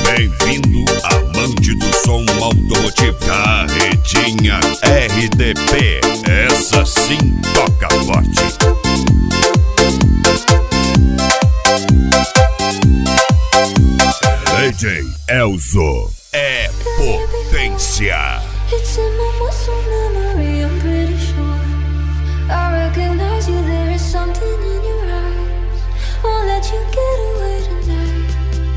Bem-vindo, amante do som automotivo. Carretinha RDP, essa sim toca forte. DJ Elzo é potência. It's in my muscle memory, I'm pretty sure. I recognize you, there is something in your eyes. Won't let you get away tonight.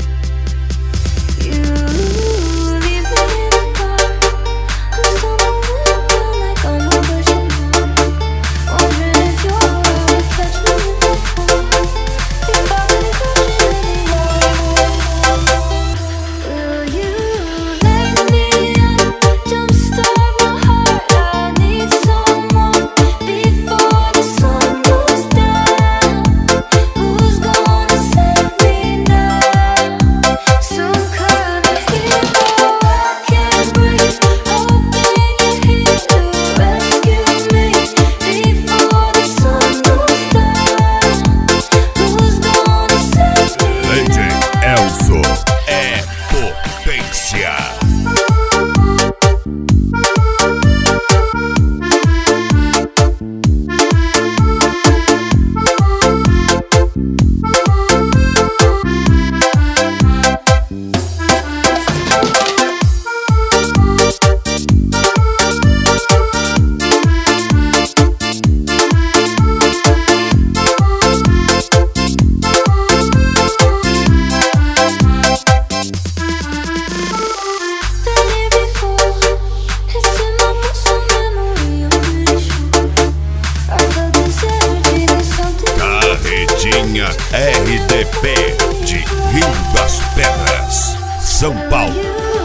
You leave me in the dark. I'm stumbling around like I'm a virgin mom. Wondering if you're around, catch me if I fall. If I could touch it anymore. Will you light me up, jumpstart my heart? I need someone before the sun goes down. Who's gonna save me now? Some kind of hero I can't breathe. Hoping you're here to rescue me before the sun goes down. Who's gonna save me DJ now? Elzo é potência. Been here before. It's in my muscle memory, I'm pretty sure. I felt this energy, there's something. Carretinha RDP de Rio das Pedras, São Paulo.